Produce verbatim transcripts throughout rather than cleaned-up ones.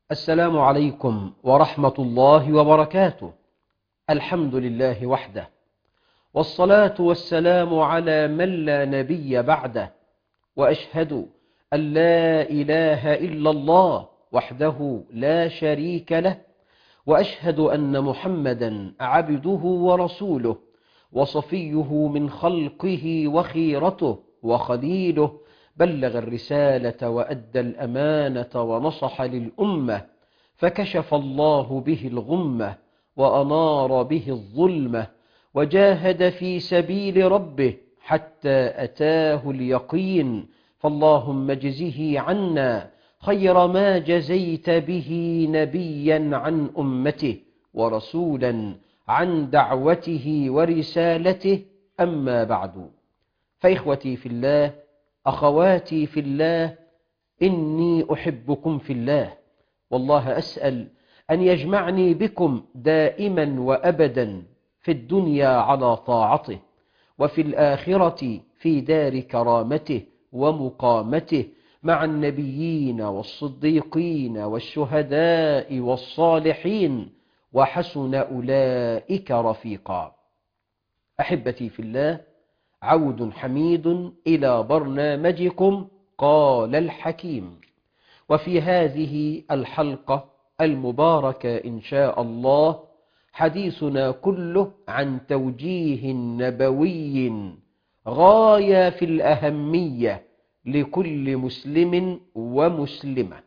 السلام عليكم ورحمة الله وبركاته. الحمد لله وحده، والصلاة والسلام على من لا نبي بعده، وأشهد أن لا إله إلا الله وحده لا شريك له، وأشهد أن محمدا عبده ورسوله وصفيه من خلقه وخيرته وخليله، بلغ الرسالة وأدى الأمانة ونصح للأمة، فكشف الله به الغمة وأنار به الظلمة، وجاهد في سبيل ربه حتى أتاه اليقين. فاللهم اجزه عنا خير ما جزيت به نبيا عن أمته ورسولا عن دعوته ورسالته. أما بعد، فإخوتي في الله، أخواتي في الله، إني أحبكم في الله، والله أسأل أن يجمعني بكم دائما وأبدا في الدنيا على طاعته، وفي الآخرة في دار كرامته ومقامته مع النبيين والصديقين والشهداء والصالحين، وحسن أولئك رفيقا. أحبتي في الله، عود حميد إلى برنامجكم قال الحكيم، وفي هذه الحلقة المباركة إن شاء الله حديثنا كله عن توجيه نبوي غاية في الأهمية لكل مسلم ومسلمة.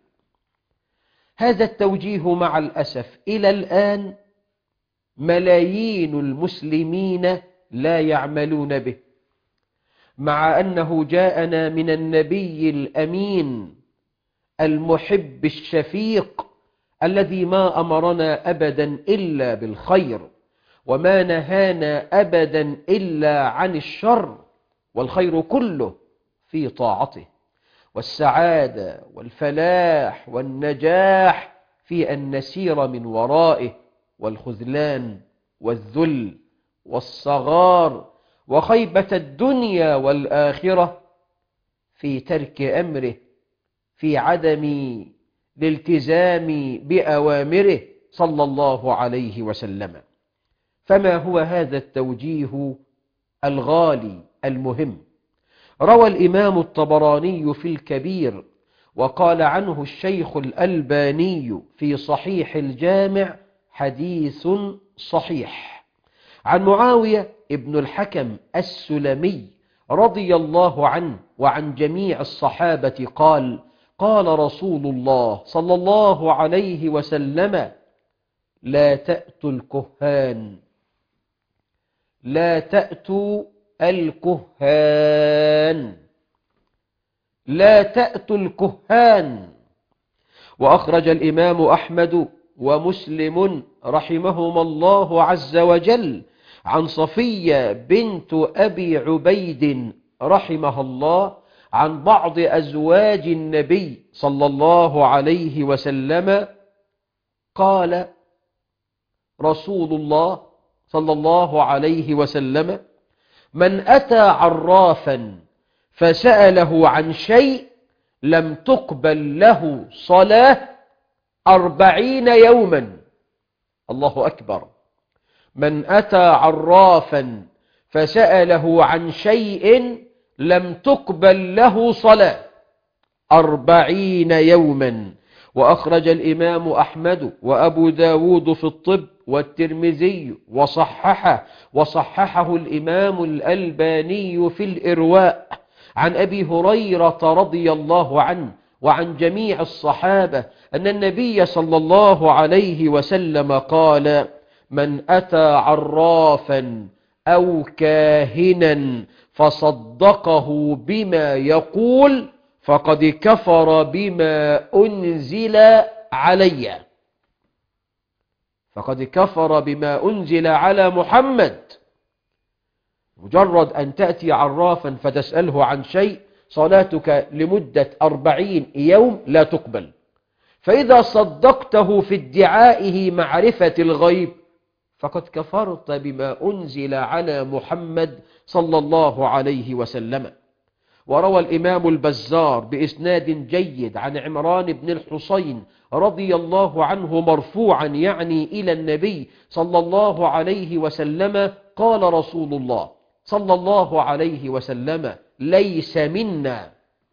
هذا التوجيه مع الأسف إلى الآن ملايين المسلمين لا يعملون به، مع أنه جاءنا من النبي الأمين المحب الشفيق الذي ما أمرنا أبدا إلا بالخير، وما نهانا أبدا إلا عن الشر، والخير كله في طاعته، والسعادة والفلاح والنجاح في أن نسير من ورائه، والخذلان والذل والصغار وخيبة الدنيا والآخرة في ترك أمره، في عدم الالتزام بأوامره صلى الله عليه وسلم. فما هو هذا التوجيه الغالي المهم؟ روى الإمام الطبراني في الكبير، وقال عنه الشيخ الألباني في صحيح الجامع حديث صحيح، عن معاوية ابن الحكم السلمي رضي الله عنه وعن جميع الصحابة قال: قال رسول الله صلى الله عليه وسلم: لا تأتوا الكهان لا تأتوا الكهان لا تأتوا الكهان. وأخرج الإمام أحمد ومسلم رحمهما الله عز وجل عن صفية بنت أبي عبيد رحمها الله عن بعض أزواج النبي صلى الله عليه وسلم قال رسول الله صلى الله عليه وسلم: من أتى عرافا فسأله عن شيء لم تقبل له صلاة أربعين يوما. الله أكبر. من أتى عرافا فسأله عن شيء لم تقبل له صلاة أربعين يوما. وأخرج الإمام أحمد وأبو داود في الطب والترمذي وصححه وصححه الإمام الألباني في الإرواء عن أبي هريرة رضي الله عنه وعن جميع الصحابة أن النبي صلى الله عليه وسلم قال: من أتى عرافا أو كاهنا فصدقه بما يقول فقد كفر بما أنزل علي فقد كفر بما أنزل على محمد. مجرد أن تأتي عرافا فتسأله عن شيء صلاتك لمدة أربعين يوم لا تقبل، فإذا صدقته في ادعائه معرفة الغيب فقد كفرت بما أنزل على محمد صلى الله عليه وسلم. وروى الإمام البزار بإسناد جيد عن عمران بن الحصين رضي الله عنه مرفوعا يعني إلى النبي صلى الله عليه وسلم قال رسول الله صلى الله عليه وسلم: ليس منا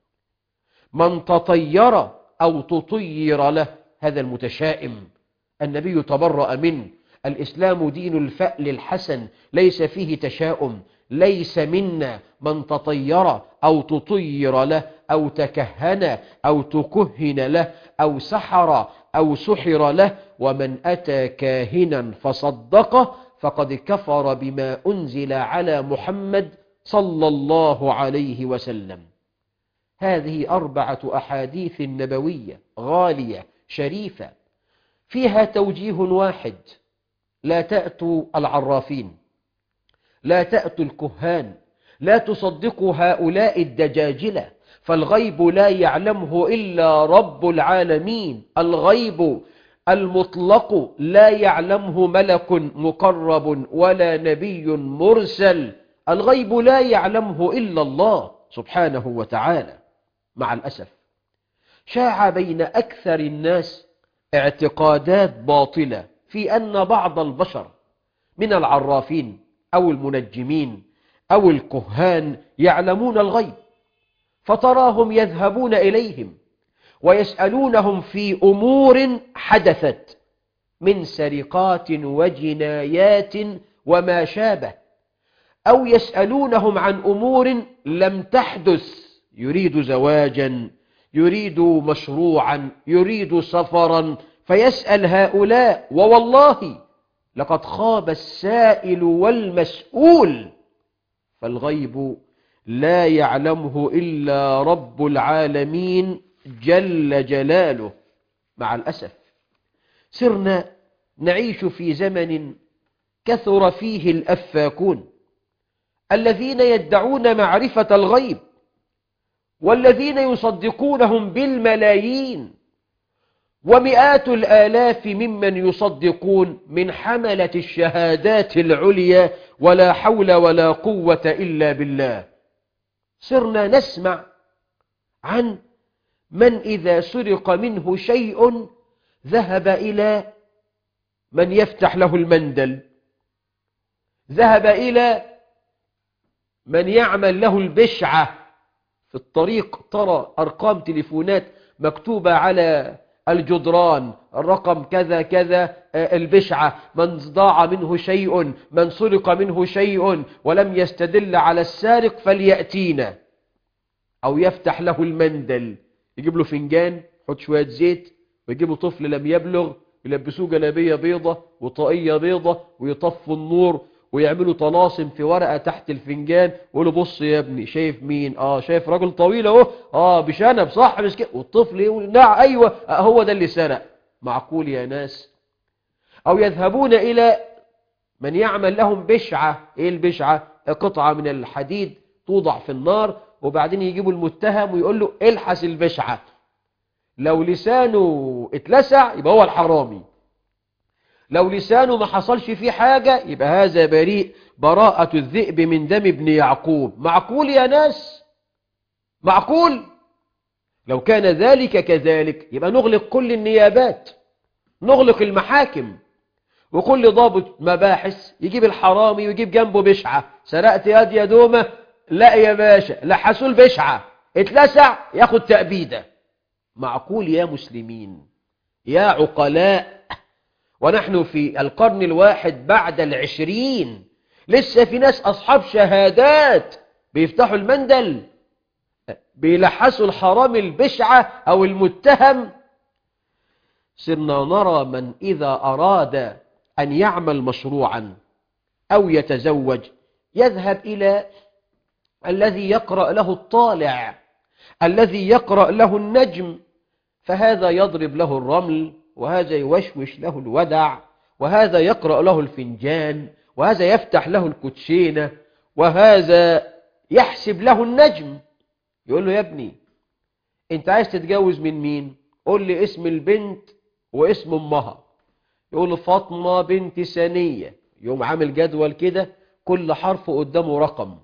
من تطير أو تطير له. هذا المتشائم النبي تبرأ منه. الإسلام دين الفأل الحسن ليس فيه تشاؤم. ليس منا من تطير أو تطير له أو تكهن أو تكهن له أو سحر أو سحر له، ومن أتى كاهنا فصدقه فقد كفر بما أنزل على محمد صلى الله عليه وسلم. هذه أربعة أحاديث نبوية غالية شريفة فيها توجيه واحد: لا تأتوا العرافين، لا تأتوا الكهان، لا تصدقوا هؤلاء الدجاجلة، فالغيب لا يعلمه إلا رب العالمين. الغيب المطلق لا يعلمه ملك مقرب ولا نبي مرسل. الغيب لا يعلمه إلا الله سبحانه وتعالى. مع الأسف شاع بين أكثر الناس اعتقادات باطلة في أن بعض البشر من العرافين أو المنجمين أو الكهان يعلمون الغيب، فتراهم يذهبون إليهم ويسألونهم في أمور حدثت من سرقات وجنايات وما شابه، أو يسألونهم عن أمور لم تحدث، يريد زواجا، يريد مشروعا، يريد سفرا، فيسأل هؤلاء، ووالله لقد خاب السائل والمسؤول. فالغيب لا يعلمه إلا رب العالمين جل جلاله. مع الأسف سرنا نعيش في زمن كثر فيه الأفاكون الذين يدعون معرفة الغيب، والذين يصدقونهم بالملايين، ومئات الآلاف ممن يصدقون من حملة الشهادات العليا، ولا حول ولا قوة إلا بالله. صرنا نسمع عن من إذا سرق منه شيء ذهب إلى من يفتح له المندل، ذهب إلى من يعمل له البشعة. في الطريق ترى أرقام تليفونات مكتوبة على الجدران، الرقم كذا كذا، البشعة، من ضاع منه شيء، من سرق منه شيء ولم يستدل على السارق فليأتينا. أو يفتح له المندل، يجيب له فنجان، يحط شوية زيت، ويجيب له طفل لم يبلغ، يلبسوه جلابية بيضة وطاقية بيضة، ويطفوا النور ويعملوا طلاسم في ورقة تحت الفنجان، ويقولوا بص يا ابني شايف مين؟ اه شايف راجل طويل اهو، اه بشنب صح مش كده؟ والطفل يقول نعم ايوه آه هو ده اللي سرق. معقول يا ناس؟ او يذهبون الى من يعمل لهم بشعة. ايه البشعة؟ قطعة من الحديد توضع في النار، وبعدين يجيبوا المتهم ويقول له الحس البشعة. لو لسانه اتلسع يبقى هو الحرامي، لو لسانه ما حصلش فيه حاجة يبقى هذا بريء، براءة الذئب من دم ابن يعقوب. معقول يا ناس؟ معقول؟ لو كان ذلك كذلك يبقى نغلق كل النيابات، نغلق المحاكم، وكل ضابط مباحث يجيب الحرامي ويجيب جنبه بشعة. سرقت يد يا دومة؟ لا يا باشا، لحسوا البشعة، اتلسع ياخد تأبيدة. معقول يا مسلمين يا عقلاء؟ ونحن في القرن الواحد بعد العشرين لسه في ناس أصحاب شهادات بيفتحوا المندل، بيلحسوا الحرام البشعة أو المتهم. صرنا نرى من إذا أراد أن يعمل مشروعا أو يتزوج يذهب إلى الذي يقرأ له الطالع، الذي يقرأ له النجم، فهذا يضرب له الرمل، وهذا يوشوش له الودع، وهذا يقرأ له الفنجان، وهذا يفتح له الكوتشينة، وهذا يحسب له النجم. يقول له يا ابني انت عايز تتجوز من مين؟ قول لي اسم البنت واسم امها. يقول له فاطمة بنت سنية. يقوم عامل جدول كده كل حرف قدامه رقم،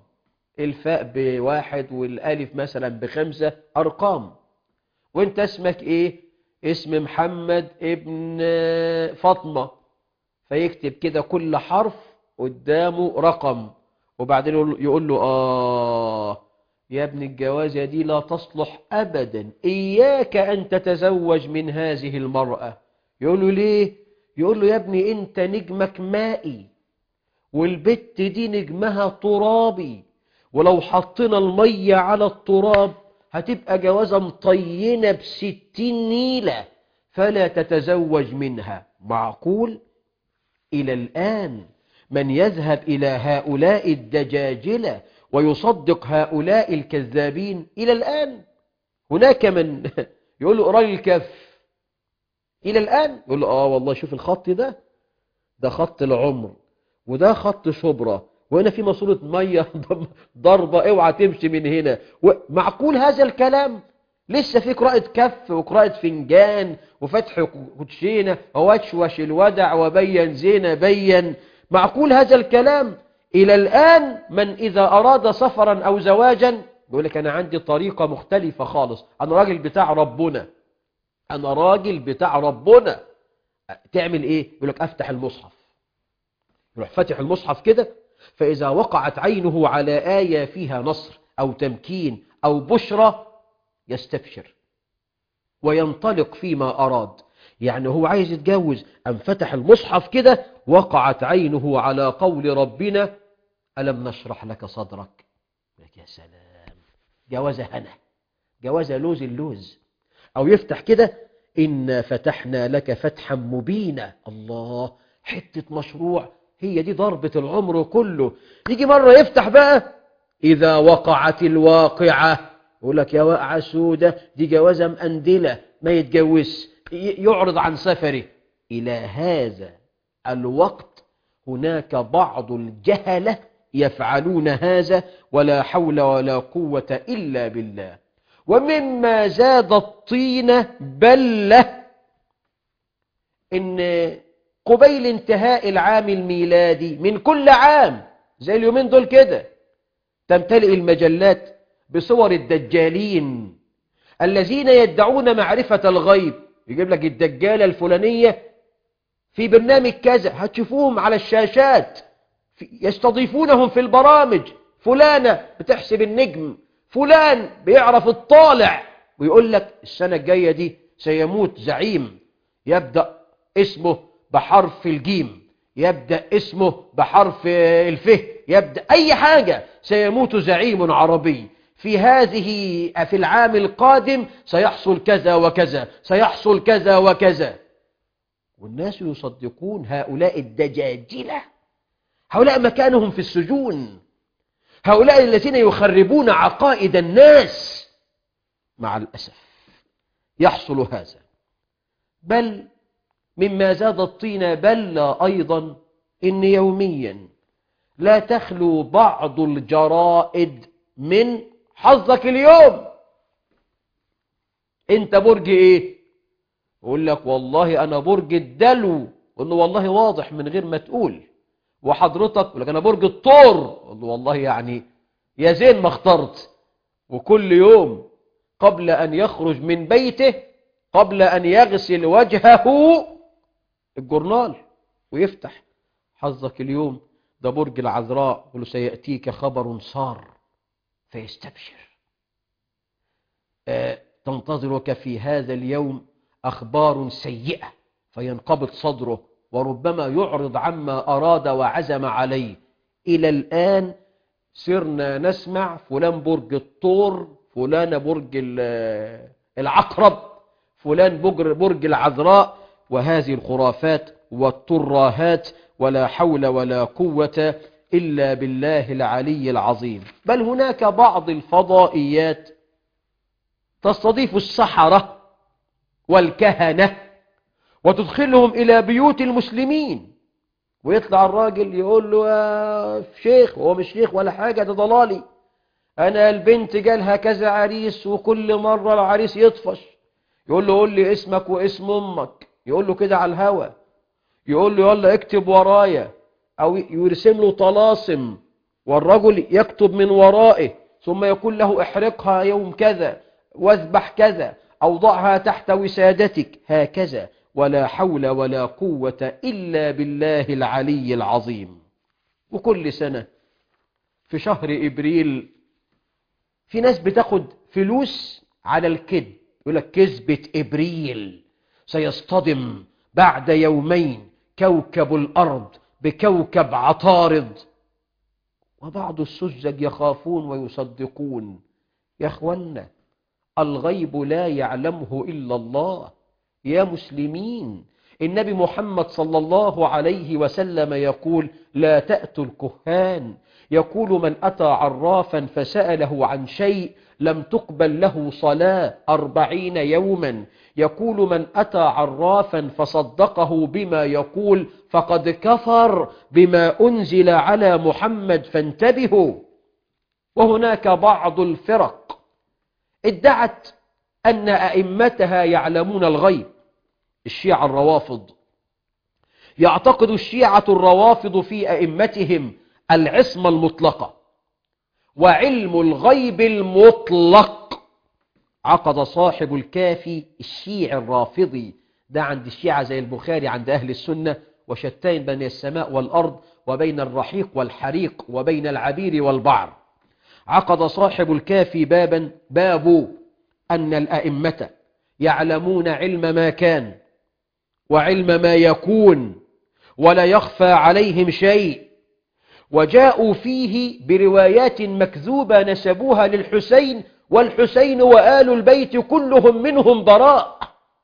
الفاء بواحد والالف مثلا بخمسة ارقام، وانت اسمك ايه؟ اسم محمد ابن فاطمة، فيكتب كده كل حرف قدامه رقم، وبعدين يقول له آه يا ابن الجوازة دي لا تصلح أبدا، إياك أن تتزوج من هذه المرأة. يقول له ليه؟ يقول له يا ابني أنت نجمك مائي، والبت دي نجمها ترابي، ولو حطينا المية على التراب هتبقى جوازة مطينة بستين نيلة، فلا تتزوج منها. معقول؟ إلى الآن من يذهب إلى هؤلاء الدجاجلة ويصدق هؤلاء الكذابين؟ إلى الآن هناك من يقول له قرأي الكف، إلى الآن يقول له آه والله شوف الخط ده، ده خط العمر، وده خط شبرا، وهنا في ماسورة مية ضربة اوعى تمشي من هنا. معقول هذا الكلام؟ لسه في قراءة كف وقراءة فنجان وفتح كوتشينة ووشوش الودع وبين زينة بين. معقول هذا الكلام؟ إلى الآن من إذا أراد سفرا أو زواجا يقول لك أنا عندي طريقة مختلفة خالص، أنا راجل بتاع ربنا، أنا راجل بتاع ربنا. تعمل إيه؟ يقول لك أفتح المصحف، يروح فتح المصحف كده، فإذا وقعت عينه على آية فيها نصر أو تمكين أو بشرى يستبشر وينطلق فيما أراد. يعني هو عايز يتجوز، أم فتح المصحف كده وقعت عينه على قول ربنا ألم نشرح لك صدرك. يا سلام، جوازة هنا، جوازة لوز اللوز. أو يفتح كده إنا فتحنا لك فتحا مبينا، الله، حتة مشروع، هي دي ضربة العمر كله. يجي مرة يفتح بقى إذا وقعت الواقعة، يقول لك يا واقعة سودة، دي جوازة مأندلة ما يتجوز، يعرض عن سفره. إلى هذا الوقت هناك بعض الجهلة يفعلون هذا، ولا حول ولا قوة إلا بالله. ومما زاد الطين بلة إن قبيل انتهاء العام الميلادي من كل عام زي اليومين دول كده تمتلئ المجلات بصور الدجالين الذين يدعون معرفة الغيب. يجيب لك الدجالة الفلانية في برنامج كذا، هتشوفوهم على الشاشات يستضيفونهم في البرامج، فلانة بتحسب النجم، فلان بيعرف الطالع، ويقول لك السنة الجاية دي سيموت زعيم يبدأ اسمه بحرف الجيم، يبدأ اسمه بحرف الف، يبدأ أي حاجة، سيموت زعيم عربي في هذه في العام القادم، سيحصل كذا وكذا، سيحصل كذا وكذا. والناس يصدقون هؤلاء الدجاجلة. هؤلاء مكانهم في السجون، هؤلاء الذين يخربون عقائد الناس. مع الأسف يحصل هذا. بل مما زاد الطين بلة أيضا إن يوميا لا تخلو بعض الجرائد من حظك اليوم. انت برج ايه؟ يقول لك والله انا برج الدلو، قل له والله واضح من غير ما تقول. وحضرتك يقول لك انا برج الثور، قل له والله يعني يا زين ما اخترت. وكل يوم قبل ان يخرج من بيته، قبل ان يغسل وجهه، الجورنال ويفتح حظك اليوم ده برج العذراء، يقول له سيأتيك خبر صار، فيستبشر. آه تنتظرك في هذا اليوم أخبار سيئة، فينقبض صدره وربما يعرض عما أراد وعزم عليه. إلى الآن صرنا نسمع فلان برج الثور، فلان برج العقرب، فلان برج العذراء، وهذه الخرافات والتراهات، ولا حول ولا قوة إلا بالله العلي العظيم. بل هناك بعض الفضائيات تستضيف السحرة والكهنة وتدخلهم إلى بيوت المسلمين، ويطلع الراجل يقول له يا شيخ، هو مش شيخ ولا حاجة، ده ضلالي، أنا البنت جالها كذا عريس وكل مرة العريس يطفش، يقول له قول لي اسمك واسم أمك، يقول له كده على الهوى، يقول له يلا اكتب ورايا، أو يرسم له طلاسم والرجل يكتب من ورائه ثم يقول له احرقها يوم كذا واذبح كذا أو ضعها تحت وسادتك هكذا، ولا حول ولا قوة إلا بالله العلي العظيم. وكل سنة في شهر إبريل في ناس بتاخد فلوس على الكذب، يقول لك كذبة إبريل سيصطدم بعد يومين كوكب الأرض بكوكب عطارد، وبعض السذج يخافون ويصدقون. يا أخوانا، الغيب لا يعلمه إلا الله. يا مسلمين، النبي محمد صلى الله عليه وسلم يقول لا تأتوا الكهان. يقول من أتى عرافا فسأله عن شيء لم تقبل له صلاة أربعين يوما. يقول من أتى عرافا فصدقه بما يقول فقد كفر بما أنزل على محمد، فانتبهوا. وهناك بعض الفرق ادعت أن أئمتها يعلمون الغيب. الشيعة الروافض، يعتقد الشيعة الروافض في أئمتهم العصمة المطلقة وعلم الغيب المطلق. عقد صاحب الكافي الشيعي الرافضي، ده عند الشيعة زي البخاري عند أهل السنة، وشتان بين السماء والأرض وبين الرحيق والحريق وبين العبير والبعر. عقد صاحب الكافي بابا باب أن الأئمة يعلمون علم ما كان وعلم ما يكون ولا يخفى عليهم شيء، وجاءوا فيه بروايات مكذوبة نسبوها للحسين، والحسين وآل البيت كلهم منهم براء.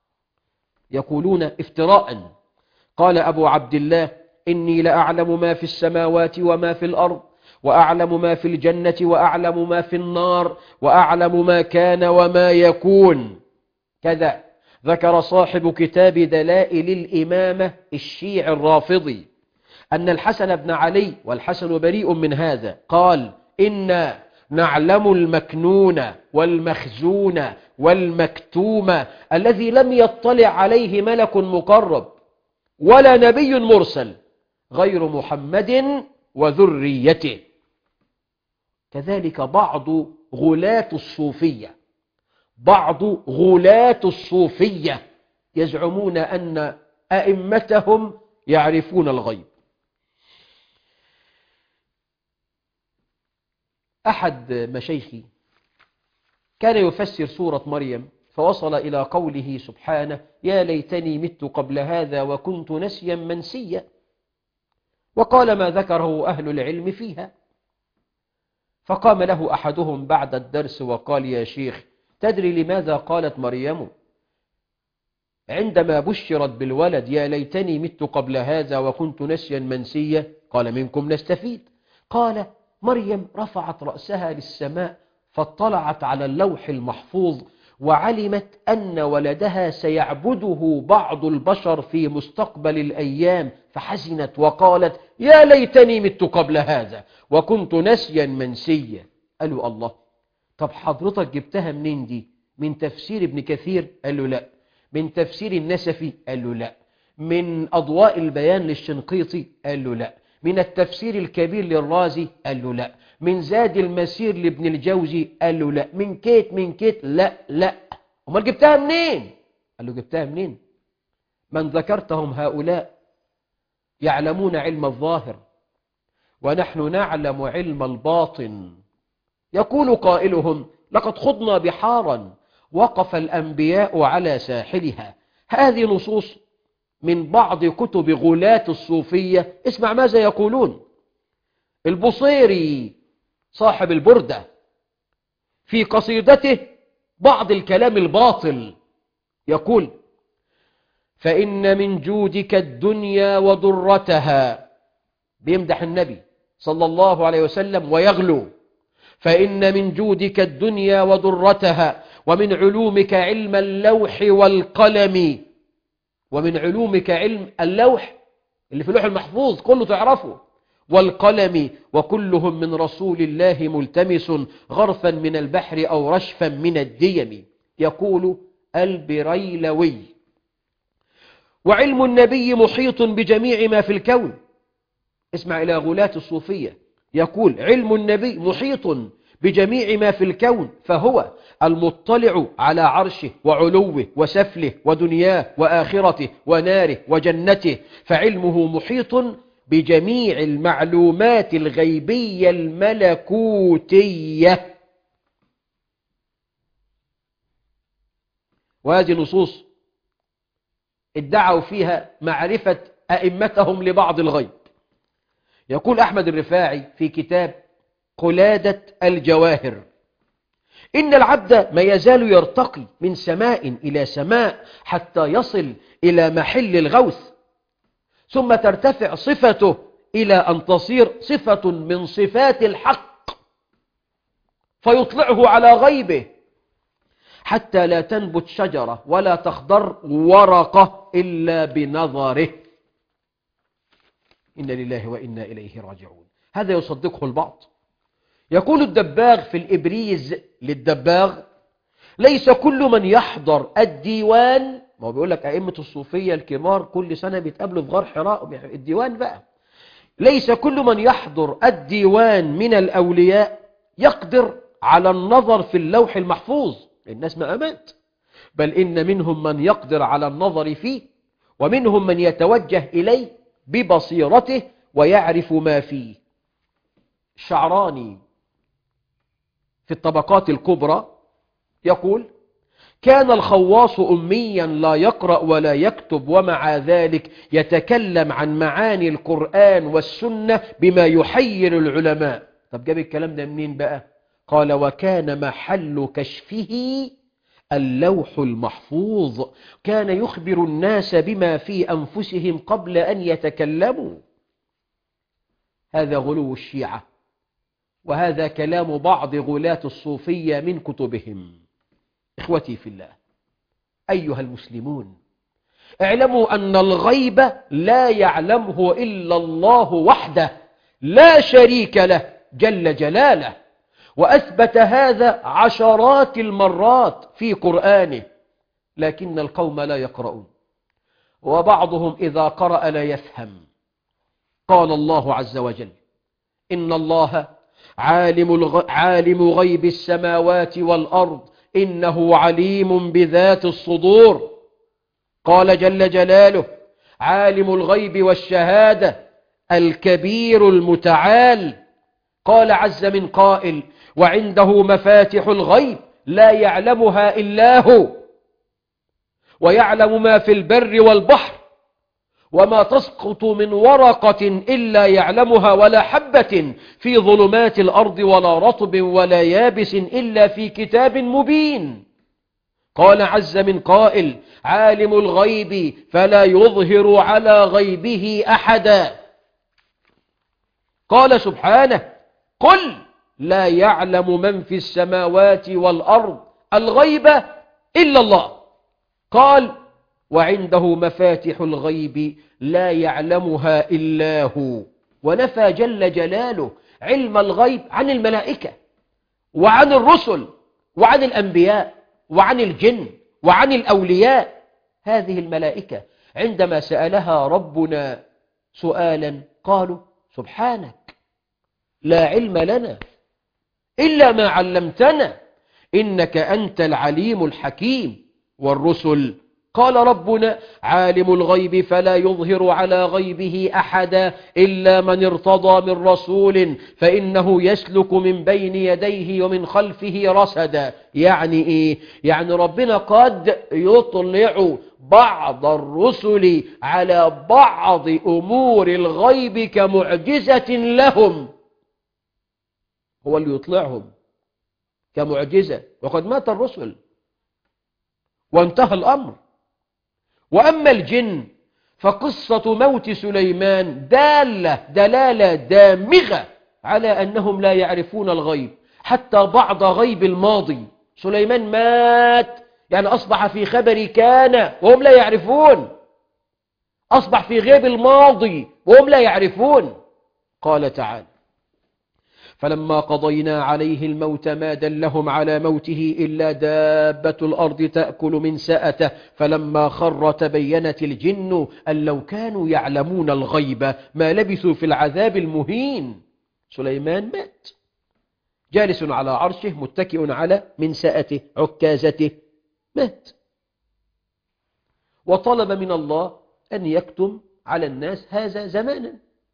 يقولون افتراء. قال أبو عبد الله إني لأعلم ما في السماوات وما في الأرض، وأعلم ما في الجنة وأعلم ما في النار، وأعلم ما كان وما يكون. كذا ذكر صاحب كتاب دلائل الإمامة الشيعي الرافضي أن الحسن بن علي، والحسن بريء من هذا، قال إنا نعلم المكنون والمخزون والمكتوم الذي لم يطلع عليه ملك مقرب ولا نبي مرسل غير محمد وذريته. كذلك بعض غلاة الصوفية بعض غلاة الصوفية يزعمون أن أئمتهم يعرفون الغيب. أحد مشايخي كان يفسر سورة مريم فوصل إلى قوله سبحانه يا ليتني مت قبل هذا وكنت نسيا منسيا، وقال ما ذكره أهل العلم فيها. فقام له أحدهم بعد الدرس وقال يا شيخ، تدري لماذا قالت مريم عندما بشرت بالولد يا ليتني مت قبل هذا وكنت نسيا منسيا؟ قال منكم نستفيد. قال مريم رفعت رأسها للسماء فاطلعت على اللوح المحفوظ وعلمت أن ولدها سيعبده بعض البشر في مستقبل الأيام، فحزنت وقالت يا ليتني مت قبل هذا وكنت نسيا منسيا. قالوا الله، طب حضرتك جبتها منين دي؟ من تفسير ابن كثير؟ قال له لا. من تفسير النسفي؟ قال له لا. من أضواء البيان للشنقيطي؟ قال له لا. من التفسير الكبير للرازي؟ قال له لا. من زاد المسير لابن الجوزي؟ قال له لا. من كيت من كيت؟ لا لا. امال جبتها منين؟ قال له جبتها منين؟ من ذكرتهم هؤلاء يعلمون علم الظاهر ونحن نعلم علم الباطن. يقول قائلهم لقد خضنا بحارا وقف الأنبياء على ساحلها. هذه نصوص من بعض كتب غلاة الصوفية. اسمع ماذا يقولون. البصيري صاحب البردة في قصيدته بعض الكلام الباطل يقول فإن من جودك الدنيا وضرتها، بيمدح النبي صلى الله عليه وسلم ويغلو، فإن من جودك الدنيا وضرتها ومن علومك علم اللوح والقلم. ومن علومك علم اللوح اللي في اللوح المحفوظ كله تعرفه، والقلم، وكلهم من رسول الله ملتمس غرفا من البحر أو رشفا من الديم. يقول البريلوي وعلم النبي محيط بجميع ما في الكون. اسمع إلى غلاة الصوفية. يقول علم النبي محيط بجميع ما في الكون، فهو المطلع على عرشه وعلوه وسفله ودنياه وآخرته وناره وجنته، فعلمه محيط بجميع المعلومات الغيبية الملكوتية. وهذه نصوص ادعوا فيها معرفة أئمتهم لبعض الغيب. يقول أحمد الرفاعي في كتاب قلادة الجواهر: إن العبد ما يزال يرتقي من سماء إلى سماء حتى يصل إلى محل الغوث، ثم ترتفع صفته إلى أن تصير صفة من صفات الحق، فيطلعه على غيبه حتى لا تنبت شجرة ولا تخضر ورقة إلا بنظره. إن لله وإنا إليه راجعون. هذا يصدقه البعض. يقول الدباغ في الإبريز للدباغ: ليس كل من يحضر الديوان، ما هو بيقول لك أئمة الصوفية الكبار كل سنة بيتقابلوا في غار حراء الديوان بقى، ليس كل من يحضر الديوان من الأولياء يقدر على النظر في اللوح المحفوظ، الناس ما أمات، بل إن منهم من يقدر على النظر فيه، ومنهم من يتوجه إليه ببصيرته ويعرف ما فيه. الشعراني في الطبقات الكبرى يقول: كان الخواص أميا لا يقرأ ولا يكتب، ومع ذلك يتكلم عن معاني القرآن والسنة بما يحير العلماء. طب جاب الكلام ده منين بقى؟ قال: وكان محل كشفه اللوح المحفوظ، كان يخبر الناس بما في أنفسهم قبل أن يتكلموا. هذا غلو الشيعة، وهذا كلام بعض غلاة الصوفية من كتبهم. إخوتي في الله، أيها المسلمون، اعلموا أن الغيب لا يعلمه إلا الله وحده لا شريك له جل جلاله، وأثبت هذا عشرات المرات في قرآنه، لكن القوم لا يقرؤون، وبعضهم إذا قرأ لا يفهم. قال الله عز وجل: إن الله عالم, الغ... عالم غيب السماوات والأرض إنه عليم بذات الصدور. قال جل جلاله: عالم الغيب والشهادة الكبير المتعال. قال عز من قائل: وعنده مفاتح الغيب لا يعلمها إلا هو، ويعلم ما في البر والبحر، وما تسقط من ورقة إلا يعلمها، ولا حبة في ظلمات الأرض ولا رطب ولا يابس إلا في كتاب مبين. قال عز من قائل: عالم الغيب فلا يظهر على غيبه أحدا. قال سبحانه: قل لا يعلم من في السماوات والأرض الغيب إلا الله. قال: وعنده مفاتح الغيب لا يعلمها إلا هو. ونفى جل جلاله علم الغيب عن الملائكة وعن الرسل وعن الأنبياء وعن الجن وعن الأولياء. هذه الملائكة عندما سألها ربنا سؤالا قالوا: سبحانك لا علم لنا إلا ما علمتنا إنك أنت العليم الحكيم. والرسل قال ربنا: عالم الغيب فلا يظهر على غيبه أحدا إلا من ارتضى من رسول فإنه يسلك من بين يديه ومن خلفه رصدا. يعني إيه؟ يعني ربنا قد يطلع بعض الرسل على بعض أمور الغيب كمعجزة لهم، هو اللي يطلعهم كمعجزة، وقد مات الرسل وانتهى الأمر. وأما الجن فقصة موت سليمان دالة دلالة دامغة على أنهم لا يعرفون الغيب، حتى بعض غيب الماضي. سليمان مات يعني أصبح في خبر كان وهم لا يعرفون، أصبح في غيب الماضي وهم لا يعرفون. قال تعالى: فلما قضينا عليه الموت ما دلهم على موته إلا دابة الأرض تأكل من سأته فلما خر تبينت الجن أن لو كانوا يعلمون الغيب ما لبثوا في العذاب المهين. سليمان مات، جالس على عرشه متكئ على منسأته عكازته، مات. وطلب من الله أن يكتم على الناس هذا زمانا.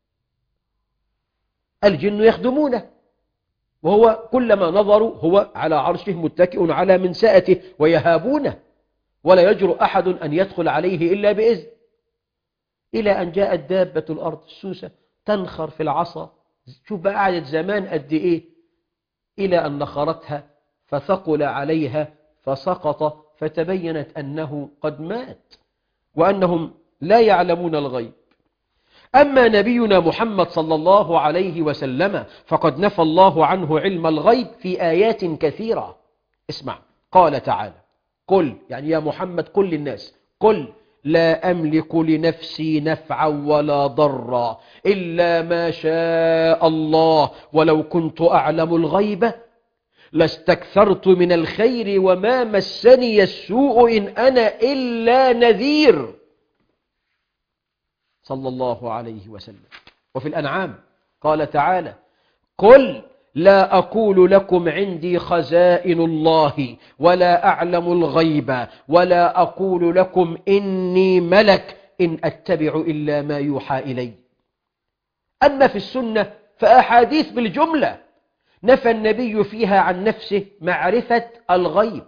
الجن يخدمونه، وهو كلما نظروا هو على عرشه متكئ على منسأته ويهابونه، ولا يجرؤ أحد أن يدخل عليه إلا بإذن. إلى أن جاءت دابة الأرض السوسة تنخر في العصا، شوف بقى قعدت زمان قد إيه، إلى أن نخرتها فثقل عليها فسقط، فتبينت أنه قد مات وأنهم لا يعلمون الغيب. أما نبينا محمد صلى الله عليه وسلم فقد نفى الله عنه علم الغيب في آيات كثيرة. اسمع، قال تعالى: قل، يعني يا محمد قل للناس، قل لا أملك لنفسي نفعا ولا ضرا إلا ما شاء الله ولو كنت أعلم الغيب لاستكثرت من الخير وما مسني السوء إن أنا إلا نذير، صلى الله عليه وسلم. وفي الأنعام قال تعالى: قل لا أقول لكم عندي خزائن الله ولا أعلم الغيب ولا أقول لكم إني ملك إن أتبع إلا ما يوحى إلي. أما في السنة فأحاديث بالجملة نفى النبي فيها عن نفسه معرفة الغيب.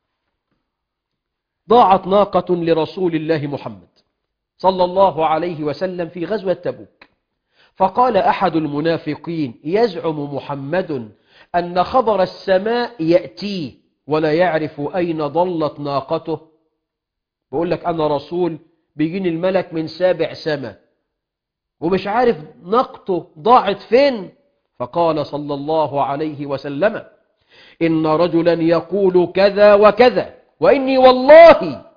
ضاعت ناقة لرسول الله محمد صلى الله عليه وسلم في غزوة تبوك، فقال أحد المنافقين: يزعم محمد أن خبر السماء يأتيه ولا يعرف أين ضلت ناقته. بقول لك أنا رسول، بيجيني الملك من سابع سماء ومش عارف ناقته ضاعت فين. فقال صلى الله عليه وسلم: إن رجلا يقول كذا وكذا وإني والله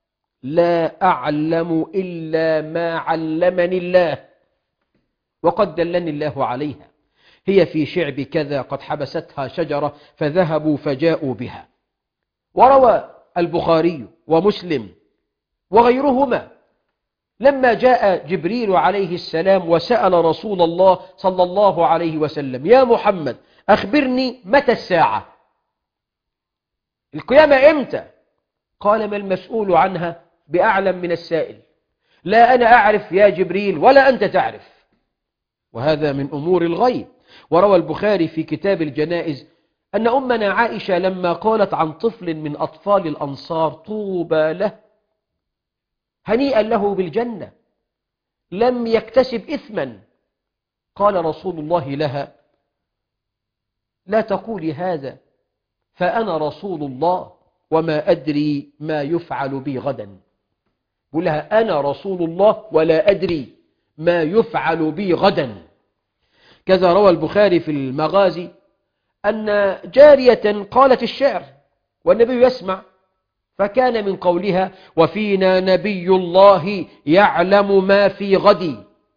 لا أعلم إلا ما علمني الله وقد دلني الله عليها، هي في شعب كذا قد حبستها شجرة فذهبوا فجاءوا بها. وروى البخاري ومسلم وغيرهما لما جاء جبريل عليه السلام وسأل رسول الله صلى الله عليه وسلم: يا محمد أخبرني متى الساعة، القيامة إمتى؟ قال: ما المسؤول عنها بأعلم من السائل، لا أنا أعرف يا جبريل ولا أنت تعرف، وهذا من أمور الغيب. وروى البخاري في كتاب الجنائز أن أمنا عائشة لما قالت عن طفل من أطفال الأنصار: طوبى له، هنيئا له بالجنة، لم يكتسب إثما، قال رسول الله لها: لا تقولي هذا، فأنا رسول الله وما أدري ما يفعل بي غدا. يقول لها: أنا رسول الله ولا أدري ما يفعل بي غدا. كذا روى البخاري في المغازي أن جارية قالت الشعر والنبي يسمع، فكان من قولها: وفينا نبي الله يعلم ما في غدي،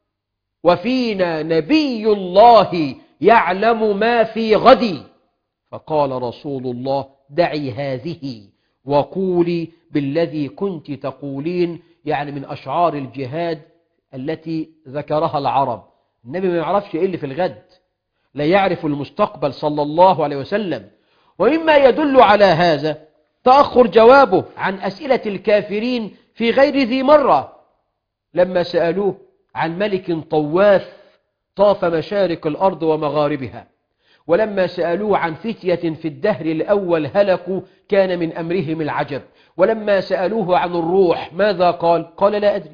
وفينا نبي الله يعلم ما في غدي. فقال رسول الله: دعي هذه وقولي بالذي كنت تقولين، يعني من أشعار الجهاد التي ذكرها العرب. النبي ما يعرفش إيه اللي في الغد، لا يعرف المستقبل صلى الله عليه وسلم. ومما يدل على هذا تأخر جوابه عن أسئلة الكافرين في غير ذي مرة، لما سألوه عن ملك طواف طاف مشارق الأرض ومغاربها، ولما سألوه عن فتية في الدهر الأول هلكوا كان من أمرهم العجب، ولما سألوه عن الروح ماذا قال؟ قال: لا أدري،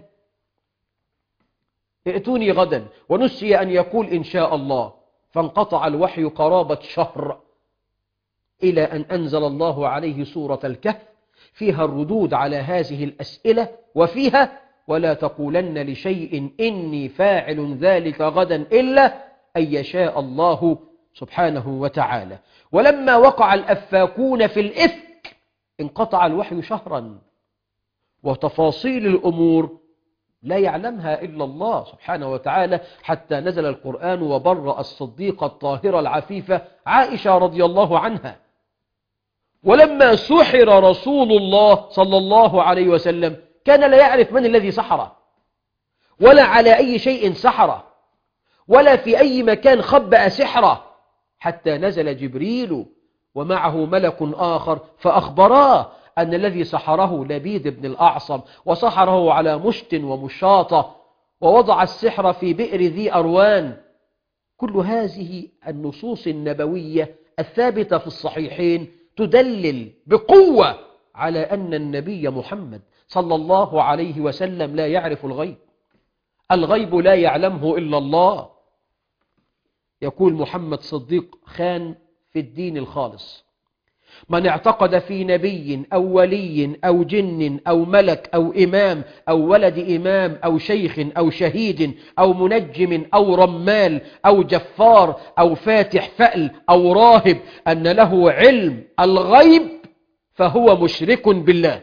ائتوني غدا. ونسي أن يقول إن شاء الله، فانقطع الوحي قرابة شهر، إلى أن أنزل الله عليه سورة الكهف فيها الردود على هذه الأسئلة، وفيها: ولا تقولن لشيء إني فاعل ذلك غدا إلا أن يشاء الله سبحانه وتعالى. ولما وقع الأفاكون في الإفك انقطع الوحي شهرا، وتفاصيل الأمور لا يعلمها إلا الله سبحانه وتعالى، حتى نزل القرآن وبرأ الصديقة الطاهرة العفيفة عائشة رضي الله عنها. ولما سحر رسول الله صلى الله عليه وسلم كان لا يعرف من الذي سحره ولا على أي شيء سحره، ولا في أي مكان خبأ سحره، حتى نزل جبريل ومعه ملك آخر فأخبراه أن الذي سحره لبيد بن الأعصم، وسحره على مشت ومشاطة، ووضع السحر في بئر ذي أروان. كل هذه النصوص النبوية الثابتة في الصحيحين تدلل بقوة على أن النبي محمد صلى الله عليه وسلم لا يعرف الغيب. الغيب لا يعلمه إلا الله. يقول محمد صديق خان في الدين الخالص: من اعتقد في نبي أو ولي أو جن أو ملك أو إمام أو ولد إمام أو شيخ أو شهيد أو منجم أو رمال أو جفار أو فاتح فأل أو راهب أن له علم الغيب فهو مشرك بالله،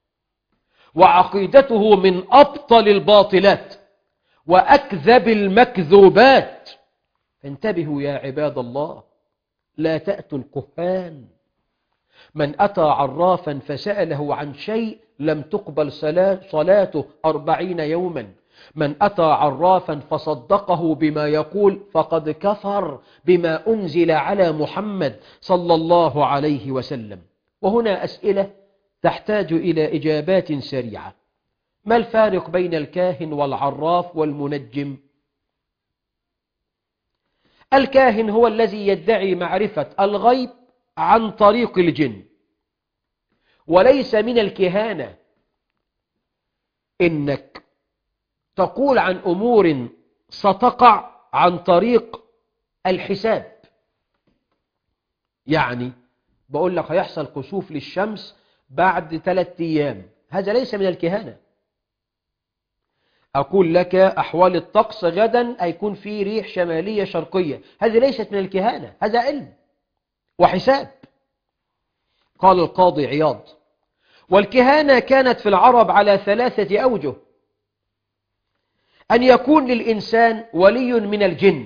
وعقيدته من أبطل الباطلات وأكذب المكذوبات. انتبهوا يا عباد الله، لا تأتوا الكهان. من أتى عرافا فسأله عن شيء لم تقبل صلاته أربعين يوما. من أتى عرافا فصدقه بما يقول فقد كفر بما أنزل على محمد صلى الله عليه وسلم. وهنا أسئلة تحتاج إلى إجابات سريعة. ما الفارق بين الكاهن والعراف والمنجم؟ الكاهن هو الذي يدعي معرفة الغيب عن طريق الجن، وليس من الكهانة إنك تقول عن أمور ستقع عن طريق الحساب. يعني بقول لك هيحصل كسوف للشمس بعد ثلاثة أيام، هذا ليس من الكهانة. أقول لك أحوال الطقس غدا هيكون في ريح شمالية شرقية، هذه ليست من الكهانة، هذا علم وحساب. قال القاضي عياض: والكهانة كانت في العرب على ثلاثة أوجه: أن يكون للإنسان ولي من الجن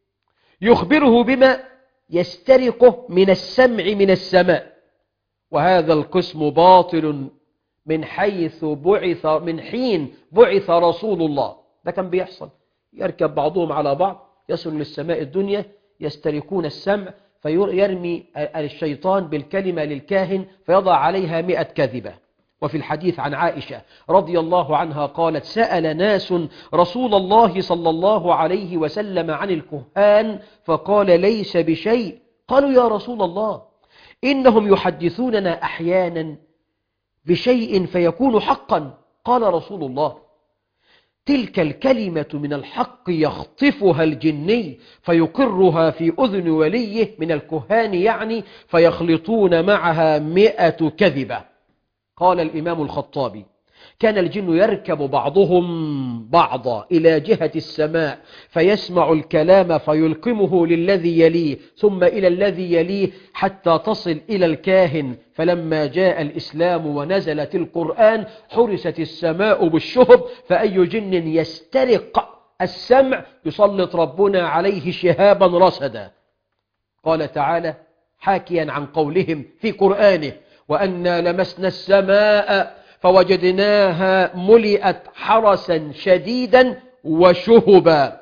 يخبره بما يسترقه من السمع من السماء، وهذا القسم باطل من حيث بعث من حين بعث رسول الله. ده كان بيحصل، يركب بعضهم على بعض يصل للسماء الدنيا يسترقون السمع، فيرمي الشيطان بالكلمة للكاهن فيضع عليها مئة كذبة. وفي الحديث عن عائشة رضي الله عنها قالت: سأل ناس رسول الله صلى الله عليه وسلم عن الكهان فقال: ليس بشيء. قالوا: يا رسول الله، إنهم يحدثوننا أحيانا بشيء فيكون حقا. قال رسول الله: تلك الكلمة من الحق يخطفها الجني فيقرها في أذن وليه من الكهان يعني، فيخلطون معها مئة كذبة. قال الإمام الخطابي: كان الجن يركب بعضهم بعضا إلى جهة السماء فيسمع الكلام فيلقمه للذي يليه ثم إلى الذي يليه حتى تصل إلى الكاهن. فلما جاء الإسلام ونزلت القرآن حرست السماء بالشهب، فأي جن يسترق السمع يسلط ربنا عليه شهابا رصدا. قال تعالى حاكيا عن قولهم في قرآنه: وأنا لمسنا السماء فوجدناها ملئت حرسا شديدا وشهبا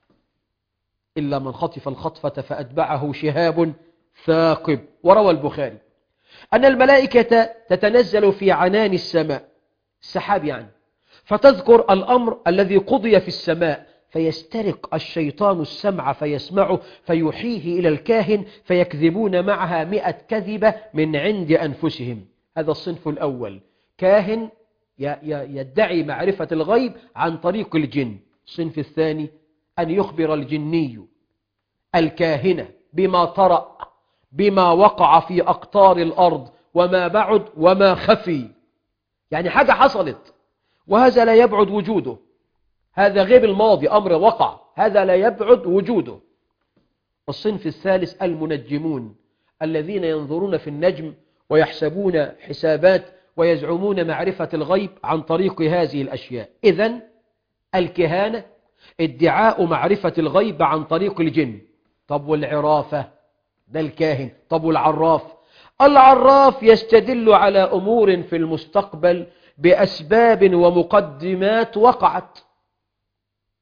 إلا من خطف الخطفة فأتبعه شهاب ثاقب. وروى البخاري أن الملائكة تتنزل في عنان السماء، السحاب يعني، فتذكر الأمر الذي قضي في السماء، فيسترق الشيطان السمع فيسمعه فيوحيه إلى الكاهن فيكذبون معها مئة كذبة من عند أنفسهم. هذا الصنف الأول، كاهن يدعي معرفة الغيب عن طريق الجن. الصنف الثاني أن يخبر الجني الكاهنة بما طرأ، بما وقع في أقطار الأرض وما بعد وما خفي، يعني حاجة حصلت وهذا لا يبعد وجوده، هذا غيب الماضي، أمر وقع، هذا لا يبعد وجوده. الصنف الثالث المنجمون الذين ينظرون في النجم ويحسبون حسابات ويزعمون معرفة الغيب عن طريق هذه الأشياء. إذن الكهانة ادعاء معرفة الغيب عن طريق الجن. طب والعرافة؟ ده الكاهن. طب والعراف؟ العراف يستدل على أمور في المستقبل بأسباب ومقدمات وقعت.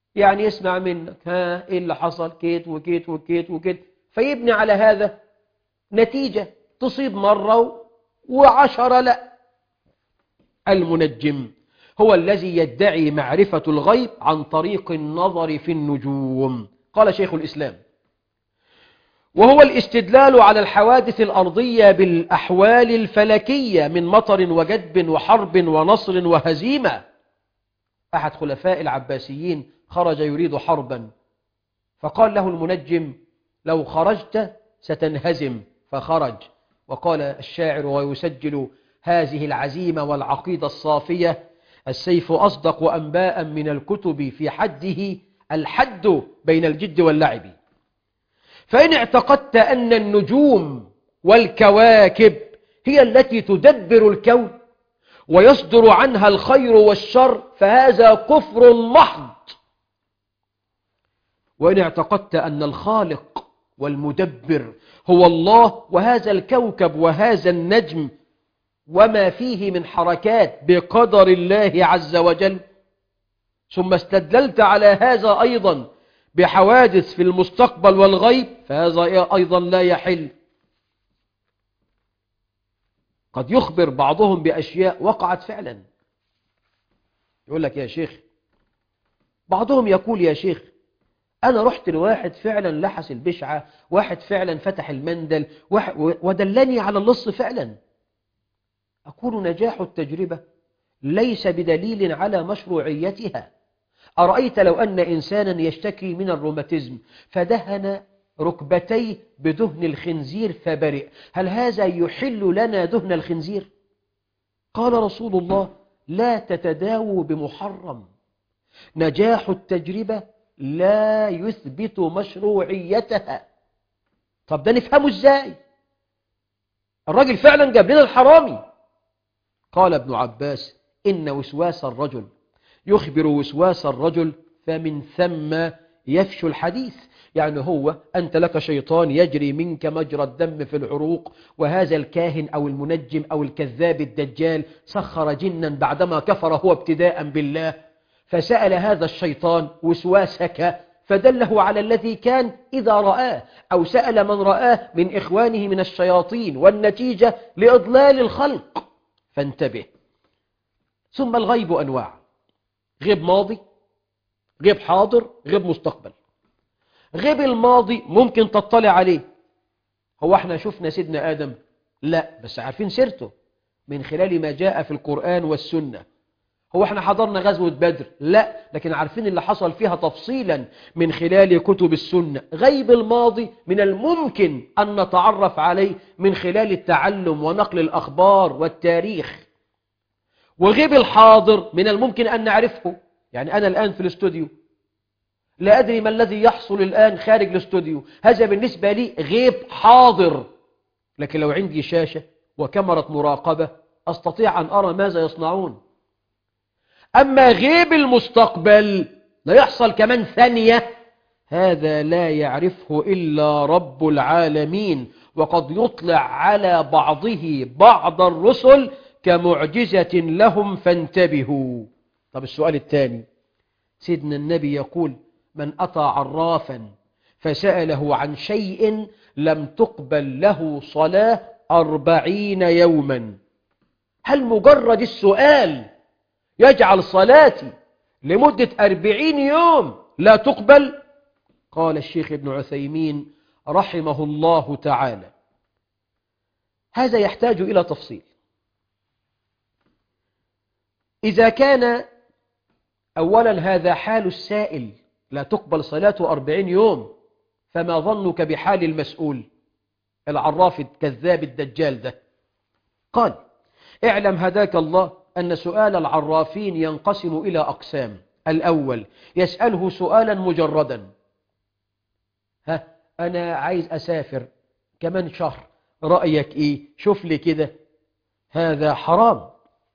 يعني يسمع منك ها إيه اللي حصل كيت وكيت وكيت وكيت، فيبني على هذا نتيجة تصيب مرة وعشرة لا. المنجم هو الذي يدعي معرفة الغيب عن طريق النظر في النجوم. قال شيخ الإسلام: وهو الاستدلال على الحوادث الأرضية بالأحوال الفلكية من مطر وجدب وحرب ونصر وهزيمة. أحد خلفاء العباسيين خرج يريد حربا، فقال له المنجم: لو خرجت ستنهزم، فخرج. وقال الشاعر ويسجل هذه العزيمة والعقيدة الصافية: السيف أصدق أنباء من الكتب في حده الحد بين الجد واللعب. فإن اعتقدت أن النجوم والكواكب هي التي تدبر الكون ويصدر عنها الخير والشر فهذا كفر محض. وإن اعتقدت أن الخالق والمدبر هو الله وهذا الكوكب وهذا النجم وما فيه من حركات بقدر الله عز وجل، ثم استدللت على هذا أيضا بحوادث في المستقبل والغيب، فهذا أيضا لا يحل. قد يخبر بعضهم بأشياء وقعت فعلا. يقول لك يا شيخ، بعضهم يقول يا شيخ أنا رحت لواحد فعلا لحس البشعة، واحد فعلا فتح المندل، ودلني على اللص فعلا. أقول: نجاح التجربة ليس بدليل على مشروعيتها. أرأيت لو أن إنسانا يشتكي من الروماتيزم فدهن ركبتيه بدهن الخنزير فبرئ، هل هذا يحل لنا دهن الخنزير؟ قال رسول الله: لا تتداووا بمحرم. نجاح التجربة لا يثبت مشروعيتها. طب ده نفهمه ازاي؟ الراجل فعلا جاب لنا الحرامي. قال ابن عباس: إن وسواس الرجل يخبر وسواس الرجل فمن ثم يفشو الحديث. يعني هو أنت لك شيطان يجري منك مجرى الدم في العروق، وهذا الكاهن أو المنجم أو الكذاب الدجال سخر جنا بعدما كفر هو ابتداء بالله، فسأل هذا الشيطان وسواسك فدله على الذي كان إذا رآه، أو سأل من رآه من إخوانه من الشياطين، والنتيجة لإضلال الخلق. فانتبه. ثم الغيب أنواع: غيب ماضي، غيب حاضر، غيب مستقبل. غيب الماضي ممكن تطلع عليه. هو احنا شفنا سيدنا آدم؟ لا، بس عارفين سيرته من خلال ما جاء في القرآن والسنة. هو احنا حضرنا غزوة بدر؟ لا، لكن عارفين اللي حصل فيها تفصيلا من خلال كتب السنة. غيب الماضي من الممكن أن نتعرف عليه من خلال التعلم ونقل الأخبار والتاريخ. وغيب الحاضر من الممكن أن نعرفه. يعني أنا الآن في الاستوديو لا أدري ما الذي يحصل الآن خارج الاستوديو، هذا بالنسبة لي غيب حاضر. لكن لو عندي شاشة وكاميرا مراقبة أستطيع أن أرى ماذا يصنعون. أما غيب المستقبل لا يحصل كمان ثانية، هذا لا يعرفه إلا رب العالمين، وقد يطلع على بعضه بعض الرسل كمعجزة لهم، فانتبهوا. طب السؤال الثاني، سيدنا النبي يقول: من أتى عرافا فسأله عن شيء لم تقبل له صلاة أربعين يوما. هل مجرد السؤال يجعل صلاتي لمدة أربعين يوم لا تقبل؟ قال الشيخ ابن عثيمين رحمه الله تعالى: هذا يحتاج إلى تفصيل. إذا كان أولا هذا حال السائل لا تقبل صلاته أربعين يوم، فما ظنك بحال المسؤول العراف الكذاب الدجال ده؟ قال: اعلم هداك الله أن سؤال العرافين ينقسم إلى أقسام. الأول يسأله سؤالا مجردا: ها أنا عايز أسافر كمان شهر، رأيك إيه؟ شوف لي كده. هذا حرام،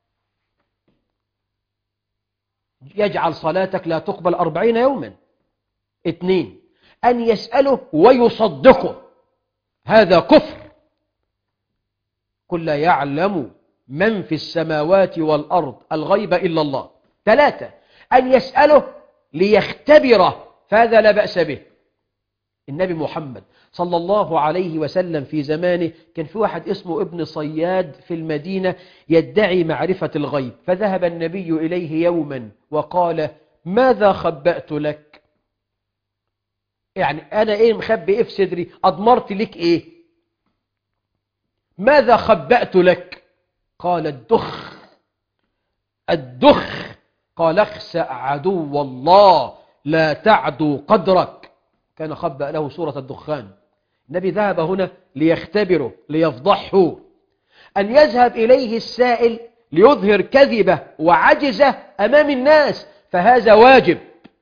يجعل صلاتك لا تقبل أربعين يوما. اثنين، أن يسأله ويصدقه، هذا كفر. قل لا يعلم من في السماوات والأرض الغيب إلا الله. ثلاثة، أن يسأله ليختبره فهذا لا بأس به. النبي محمد صلى الله عليه وسلم في زمانه كان في واحد اسمه ابن صياد في المدينة يدعي معرفة الغيب، فذهب النبي إليه يوما وقال: ماذا خبأت لك؟ يعني أنا إيه مخبئ إيه في صدري؟ أضمرت لك إيه؟ ماذا خبأت لك؟ قال: الدخ الدخ. قال: اخسأ عدو الله لا تعدو قدرك. كان خبأ له سورة الدخان. النبي ذهب هنا ليختبره ليفضحه. أن يذهب إليه السائل ليظهر كذبه وعجزه أمام الناس، فهذا واجب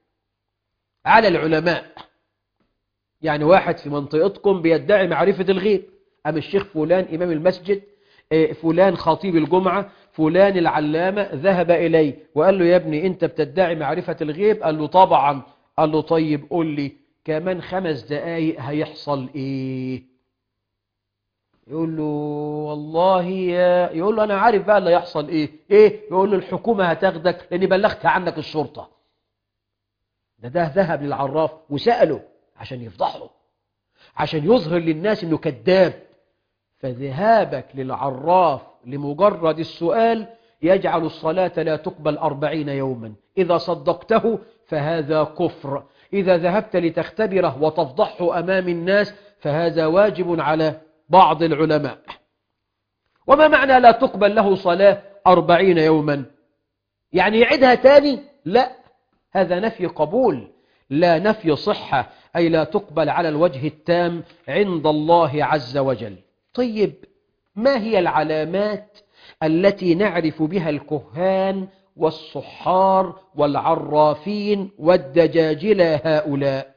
على العلماء. يعني واحد في منطقتكم بيدعي معرفة الغيب، أم الشيخ فلان إمام المسجد، فلان خطيب الجمعة، فلان العلامة، ذهب إليه وقال له: يا ابني أنت بتدعي معرفة الغيب؟ قال له: طبعا. قال له: طيب قل لي كمان خمس دقايق هيحصل إيه؟ يقول له: والله يا... يقول له: أنا عارف بقى اللي هيحصل إيه. إيه؟ يقول له: الحكومة هتاخدك لأني بلغت عنك الشرطة. ده ده ذهب للعراف وسأله عشان يفضحه، عشان يظهر للناس أنه كذاب. فذهابك للعراف لمجرد السؤال يجعل الصلاة لا تقبل أربعين يوما. إذا صدقته فهذا كفر، إذا ذهبت لتختبره وتفضحه أمام الناس فهذا واجب على بعض العلماء. وما معنى لا تقبل له صلاة أربعين يوما؟ يعني يعيدها تاني؟ لا، هذا نفي قبول لا نفي صحة، أي لا تقبل على الوجه التام عند الله عز وجل. طيب، ما هي العلامات التي نعرف بها الكهان والسحار والعرافين والدجاجلة هؤلاء؟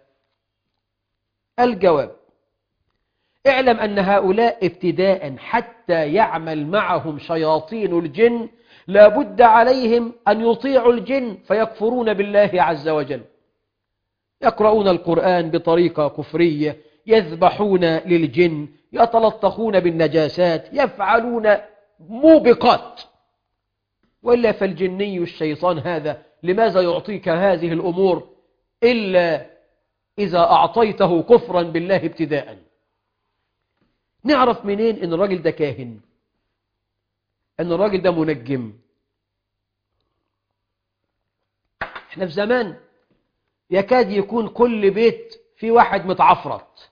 الجواب: اعلم أن هؤلاء ابتداء حتى يعمل معهم شياطين الجن لا بد عليهم أن يطيعوا الجن فيكفرون بالله عز وجل. يقرؤون القرآن بطريقة كفرية، يذبحون للجن، يتلطخون بالنجاسات، يفعلون موبقات. وإلا فالجني الشيطان هذا لماذا يعطيك هذه الأمور إلا إذا أعطيته كفرا بالله ابتداء؟ نعرف منين إن الراجل ده كاهن، إن الراجل ده منجم؟ احنا في زمان يكاد يكون كل بيت في واحد متعفرت،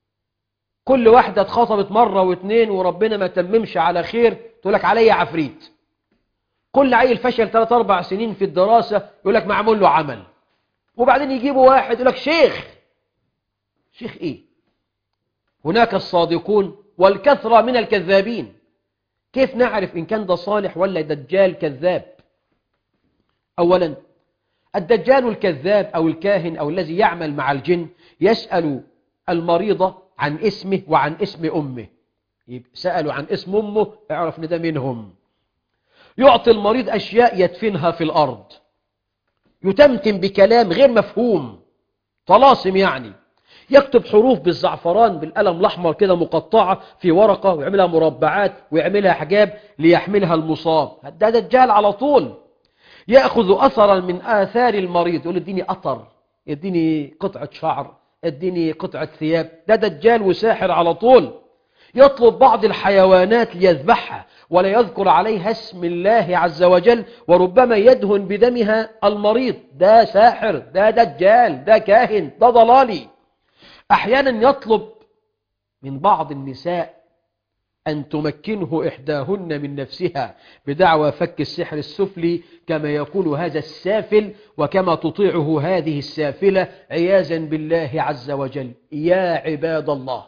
كل واحدة اتخطبت مرة واثنين وربنا ما تممش على خير تقول لك علي عفريت. كل عيل فشل ثلاث أربع سنين في الدراسة يقول لك معمول له عمل. وبعدين يجيبوا واحد يقول لك شيخ. شيخ ايه؟ هناك الصادقون والكثرة من الكذابين. كيف نعرف إن كان ده صالح ولا دجال كذاب؟ أولا، الدجال الكذاب أو الكاهن أو الذي يعمل مع الجن يسأل المريضة عن اسمه وعن اسم أمه. سألوا عن اسم أمه، اعرف ان ده منهم. يعطي المريض أشياء يدفنها في الأرض، يتمتم بكلام غير مفهوم، طلاسم يعني. يكتب حروف بالزعفران بالقلم الأحمر كده مقطعة في ورقة ويعملها مربعات ويعملها حجاب ليحملها المصاب. ده دجال على طول. يأخذ أثرا من آثار المريض، يقول اديني أثر، اديني قطعة شعر، اديني قطعة ثياب. ده دجال وساحر على طول. يطلب بعض الحيوانات ليذبحها ولا يذكر عليها اسم الله عز وجل، وربما يدهن بدمها المريض. ده ساحر، ده دجال، ده كاهن، ده ضلالي. أحيانا يطلب من بعض النساء أن تمكنه إحداهن من نفسها بدعوى فك السحر السفلي كما يقول هذا السافل وكما تطيعه هذه السافلة عياذا بالله عز وجل. يا عباد الله،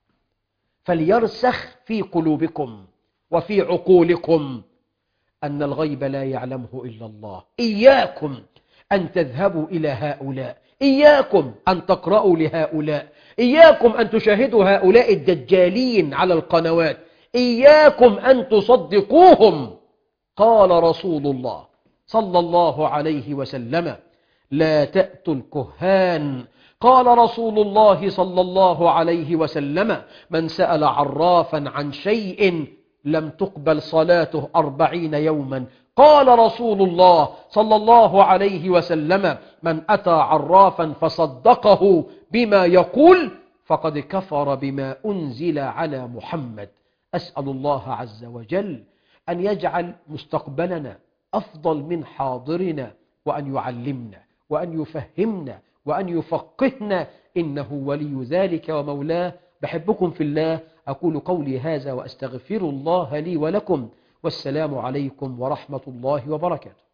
فليرسخ في قلوبكم وفي عقولكم أن الغيب لا يعلمه إلا الله. إياكم أن تذهبوا إلى هؤلاء، إياكم أن تقرأوا لهؤلاء، إياكم أن تشاهدوا هؤلاء الدجالين على القنوات، إياكم أن تصدقوهم. قال رسول الله صلى الله عليه وسلم: لا تأتوا الكهان. قال رسول الله صلى الله عليه وسلم: من سأل عرافا عن شيء لم تقبل صلاته أربعين يوما. قال رسول الله صلى الله عليه وسلم: من أتى عرافا فصدقه بما يقول فقد كفر بما أنزل على محمد. أسأل الله عز وجل أن يجعل مستقبلنا أفضل من حاضرنا، وأن يعلمنا وأن يفهمنا وأن يفقهنا، إنه ولي ذلك ومولاه. بحبكم في الله. أقول قولي هذا وأستغفر الله لي ولكم، والسلام عليكم ورحمة الله وبركاته.